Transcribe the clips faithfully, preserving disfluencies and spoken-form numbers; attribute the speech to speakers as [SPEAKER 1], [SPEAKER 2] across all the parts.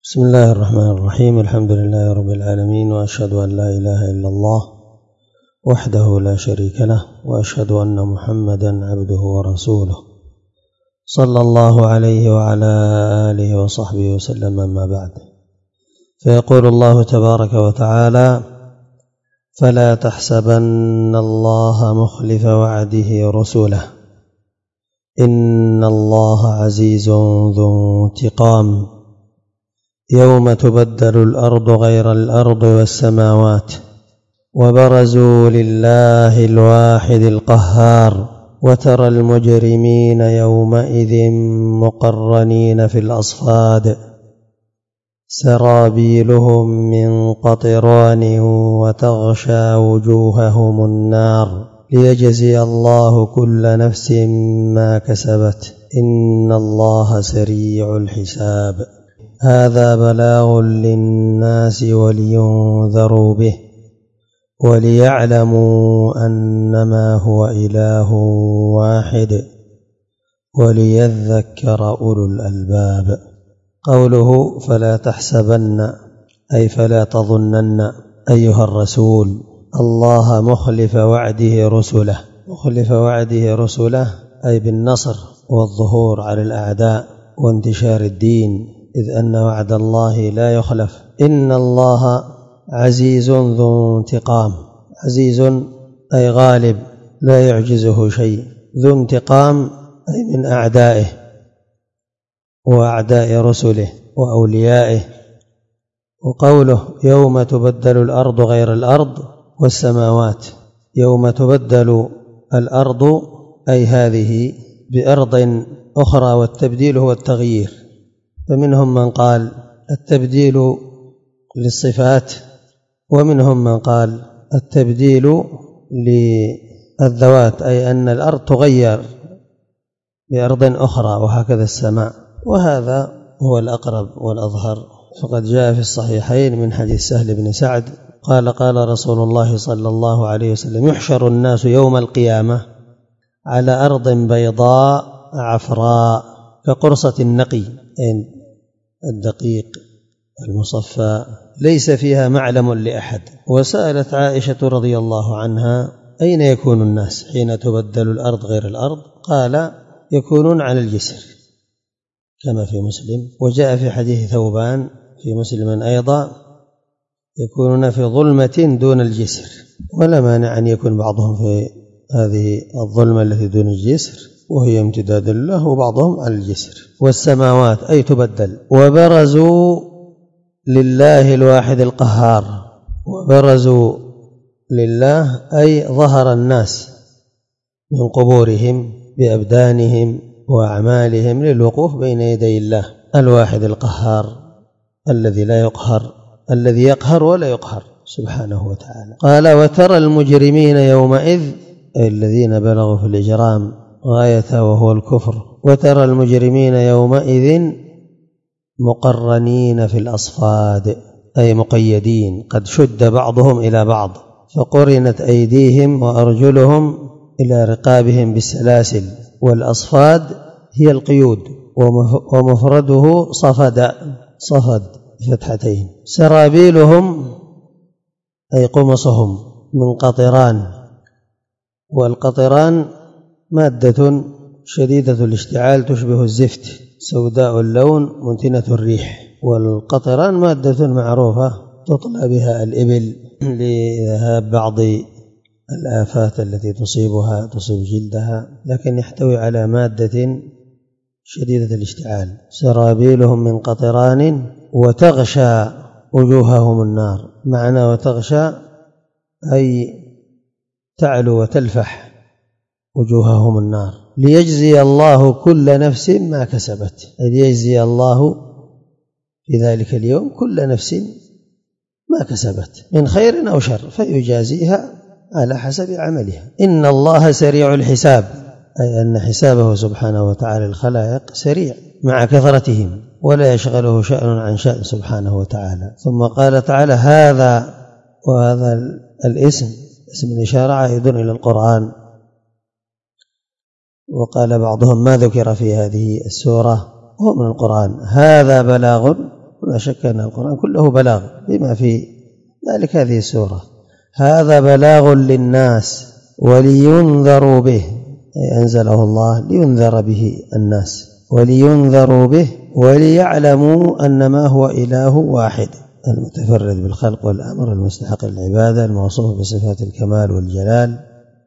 [SPEAKER 1] بسم الله الرحمن الرحيم. الحمد لله رب العالمين، وأشهد أن لا إله إلا الله وحده لا شريك له، وأشهد أن محمدا عبده ورسوله صلى الله عليه وعلى آله وصحبه وسلم. أما بعد، فيقول الله تبارك وتعالى: فلا تحسبن الله مخلف وعده رسله إن الله عزيز ذو انتقام يوم تبدل الأرض غير الأرض والسماوات وبرزوا لله الواحد القهار وترى المجرمين يومئذ مقرنين في الأصفاد سرابيلهم من قطران وتغشى وجوههم النار ليجزي الله كل نفس ما كسبت إن الله سريع الحساب. هذا بلاغ للناس ولينذروا به وليعلموا أنما هو إله واحد وليذكر أولو الألباب. قوله فلا تحسبن أي فلا تظنن أيها الرسول الله مخلف وعده رسله. مخلف وعده رسله أي بالنصر والظهور على الأعداء وانتشار الدين، إذ أن وعد الله لا يخلف. إن الله عزيز ذو انتقام. عزيز أي غالب لا يعجزه شيء، ذو انتقام أي من أعدائه وأعداء رسله وأوليائه. وقوله يوم تبدل الأرض غير الأرض والسماوات، يوم تبدل الأرض أي هذه بأرض أخرى، والتبديل هو التغيير. فمنهم من قال التبديل للصفات، ومنهم من قال التبديل للذوات، أي أن الأرض تغير بأرض أخرى، وهكذا السماء. وهذا هو الأقرب والأظهر، فقد جاء في الصحيحين من حديث سهل بن سعد قال قال رسول الله صلى الله عليه وسلم: يحشر الناس يوم القيامة على أرض بيضاء عفراء كقرصة النقي، الدقيق المصفى ليس فيها معلم لأحد. وسألت عائشة رضي الله عنها: أين يكون الناس حين تبدل الأرض غير الأرض؟ قال: يكونون على الجسر، كما في مسلم. وجاء في حديث ثوبان في مسلم أيضا: يكونون في ظلمة دون الجسر. ولا مانع أن يكون بعضهم في هذه الظلمة التي دون الجسر وهي امتداد له، وبعضهم على الجسر. والسماوات أي تبدل. وبرزوا لله الواحد القهار. وبرزوا لله أي ظهر الناس من قبورهم بأبدانهم وأعمالهم للوقوف بين يدي الله الواحد القهار، الذي لا يقهر، الذي يقهر ولا يقهر سبحانه وتعالى. قال: وترى المجرمين يومئذ أي الذين بلغوا في الإجرام غاية وهو الكفر. وترى المجرمين يومئذ مقرنين في الأصفاد أي مقيدين، قد شد بعضهم إلى بعض، فقرنت أيديهم وأرجلهم إلى رقابهم بالسلاسل. والأصفاد هي القيود، ومفرده صفد، صفد فتحتين. سرابيلهم أي قمصهم من قطران. والقطران مادة شديدة الاشتعال تشبه الزفت، سوداء اللون منتنة الريح. والقطران مادة معروفة تطلى بها الإبل لذهاب بعض الآفات التي تصيبها تصيب جلدها، لكن يحتوي على مادة شديدة الاشتعال. سرابيلهم من قطران وتغشى وجوههم النار. معنى وتغشى أي تعلو وتلفح وجوههم النار. ليجزي الله كل نفس ما كسبت، ليجزي الله في ذلك اليوم كل نفس ما كسبت من خير أو شر، فيجازيها على حسب عملها. إن الله سريع الحساب، أي أن حسابه سبحانه وتعالى الخلائق سريع مع كثرتهم، ولا يشغله شأن عن شأن سبحانه وتعالى. ثم قال تعالى: هذا، وهذا الاسم اسم الإشارة عائد إلى القرآن. وقال بعضهم ما ذكر في هذه السورة هو من القرآن. هذا بلاغ ولا شك أن القرآن كله بلاغ بما في ذلك هذه السورة. هذا بلاغ للناس ولينذروا به، أي أنزله الله لينذر به الناس، ولينذروا به وليعلموا أنما هو إله واحد المتفرد بالخلق والأمر المستحق للعبادة الموصوف بصفات الكمال والجلال،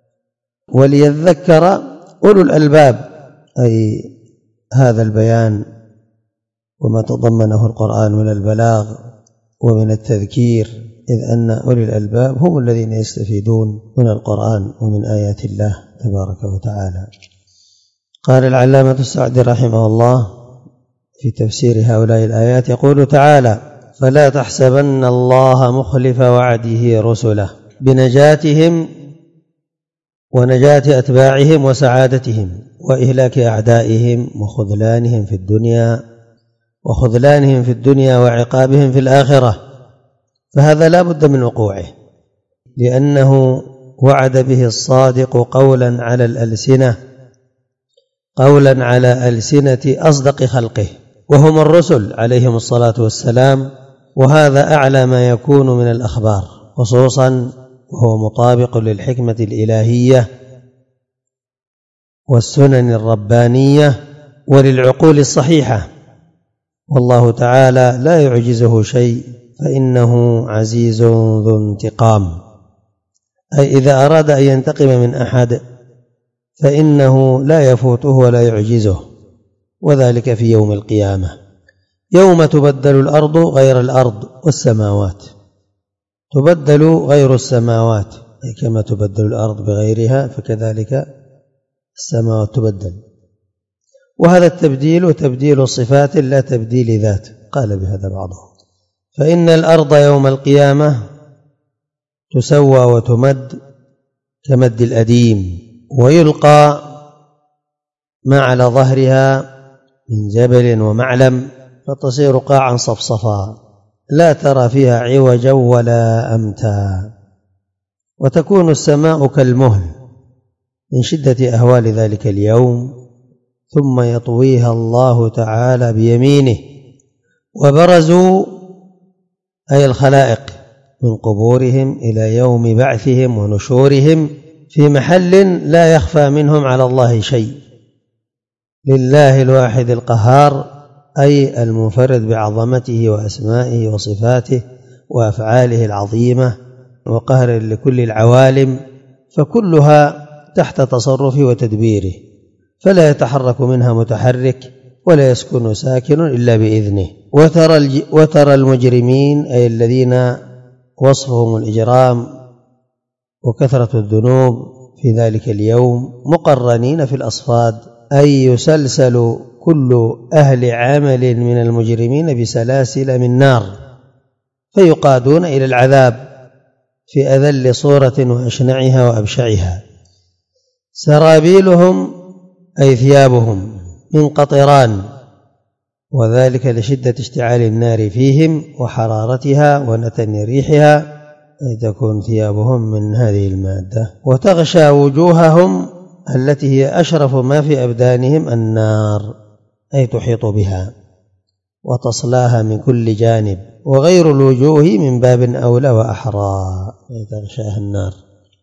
[SPEAKER 1] وليذكر أولو الألباب، أي هذا البيان وما تضمنه القرآن من البلاغ ومن التذكير، إذ أن أولي الألباب هم الذين يستفيدون من القرآن ومن آيات الله تبارك وتعالى. قال العلامة السعدي رحمه الله في تفسير هؤلاء الآيات يقول تعالى: فلا تحسبن الله مخلف وعده رسله بنجاتهم ونجاة أتباعهم وسعادتهم وإهلاك أعدائهم وخذلانهم في الدنيا وخذلانهم في الدنيا وعقابهم في الآخرة، فهذا لا بد من وقوعه، لأنه وعد به الصادق قولا على الألسنة قولا على ألسنة أصدق خلقه وهم الرسل عليهم الصلاة والسلام، وهذا أعلى ما يكون من الأخبار، خصوصا وهو مطابق للحكمة الإلهية والسنن الربانية وللعقول الصحيحة، والله تعالى لا يعجزه شيء فإنه عزيز ذو انتقام، أي إذا أراد أن ينتقم من أحد فإنه لا يفوته ولا يعجزه، وذلك في يوم القيامة يوم تبدل الأرض غير الأرض والسماوات، تبدل غير السماوات، أي كما تبدل الأرض بغيرها فكذلك السماوات تبدل، وهذا التبديل تبديل صفات لا تبديل ذات، قال بهذا بعضهم. فإن الأرض يوم القيامة تسوى وتمد كمد الأديم، ويلقى ما على ظهرها من جبل ومعلم فتصير قاعا صفصفا لا ترى فيها عوجا ولا أمتا، وتكون السماء كالمهل من شدة أهوال ذلك اليوم، ثم يطويها الله تعالى بيمينه، وبرزوا أي الخلائق من قبورهم إلى يوم بعثهم ونشورهم في محل لا يخفى منهم على الله شيء، لله الواحد القهار، أي المنفرد بعظمته وأسمائه وصفاته وأفعاله العظيمة وقهر لكل العوالم، فكلها تحت تصرفه وتدبيره، فلا يتحرك منها متحرك ولا يسكن ساكن إلا بإذنه. وترى, وترى المجرمين أي الذين وصفهم الإجرام وكثرة الذنوب في ذلك اليوم مقرنين في الأصفاد، أي يسلسل كل أهل عمل من المجرمين بسلاسل من نار فيقادون إلى العذاب في أذل صورة وأشنعها وأبشعها. سرابيلهم أي ثيابهم من قطران، وذلك لشدة اشتعال النار فيهم وحرارتها ونتن ريحها، أي تكون ثيابهم من هذه المادة. وتغشى وجوههم التي هي أشرف ما في أبدانهم النار، أي تحيط بها وتصلاها من كل جانب، وغير الوجوه من باب أولى وأحرى، أي تغشاها النار.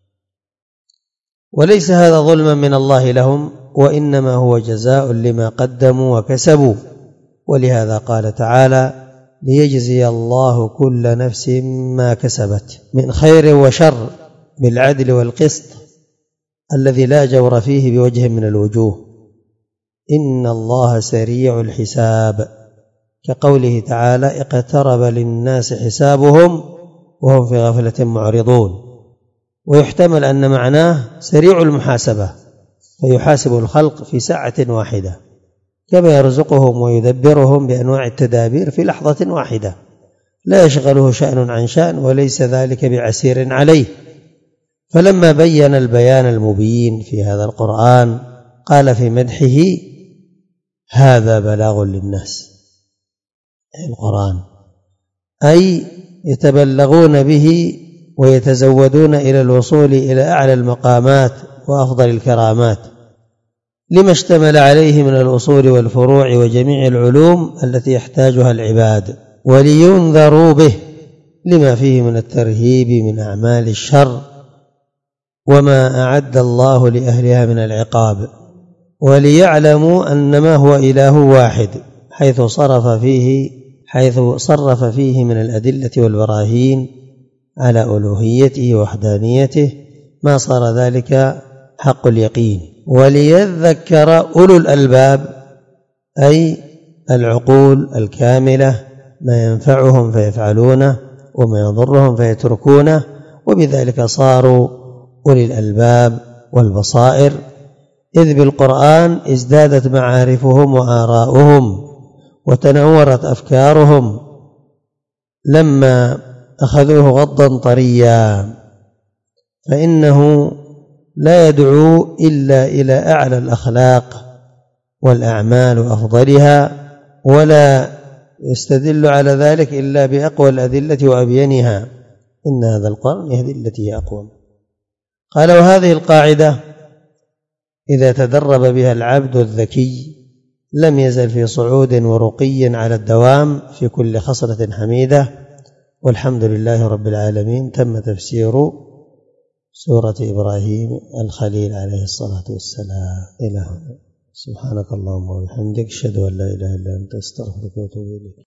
[SPEAKER 1] وليس هذا ظلما من الله لهم، وإنما هو جزاء لما قدموا وكسبوا، ولهذا قال تعالى: ليجزي الله كل نفس ما كسبت من خير وشر بالعدل والقسط الذي لا جور فيه بوجه من الوجوه، إن الله سريع الحساب، كقوله تعالى: اقترب للناس حسابهم وهم في غفلة معرضون. ويحتمل أن معناه سريع المحاسبة، فيحاسب الخلق في ساعة واحدة، كما يرزقهم ويدبرهم بأنواع التدابير في لحظة واحدة، لا يشغله شأن عن شأن، وليس ذلك بعسير عليه. فلما بين البيان المبين في هذا القرآن قال في مدحه: هذا بلاغ للناس، القرآن، أي يتبلغون به ويتزودون إلى الوصول إلى أعلى المقامات وأفضل الكرامات، لما اشتمل عليه من الأصول والفروع وجميع العلوم التي يحتاجها العباد، ولينذروا به لما فيه من الترهيب من أعمال الشر وما أعد الله لأهلها من العقاب، وليعلموا أنما هو إله واحد حيث صرف فيه حيث صرف فيه من الأدلة والبراهين على ألوهيته ووحدانيته ما صار ذلك حق اليقين. وليذكر أولو الألباب أي العقول الكاملة ما ينفعهم فيفعلونه وما يضرهم فيتركونه، وبذلك صاروا أولي الألباب والبصائر، إذ بالقرآن ازدادت معارفهم وآراؤهم وتنورت أفكارهم لما أخذوه غضا طريا، فإنه لا يدعو إلا إلى أعلى الأخلاق والأعمال وأفضلها، ولا يستدل على ذلك إلا بأقوى الأدلة وأبينها، إن هذا القرآن يهدي التي هي أقوم. قال وهذه القاعدة إذا تدرب بها العبد الذكي لم يزل في صعود ورقي على الدوام في كل خصلة حميدة. والحمد لله رب العالمين. تم تفسير سورة إبراهيم الخليل عليه الصلاة والسلام. إلى هنا. سبحانك اللهم وبحمدك أشهد أن لا إله إلا أنت أستغفرك وأتوب إليك.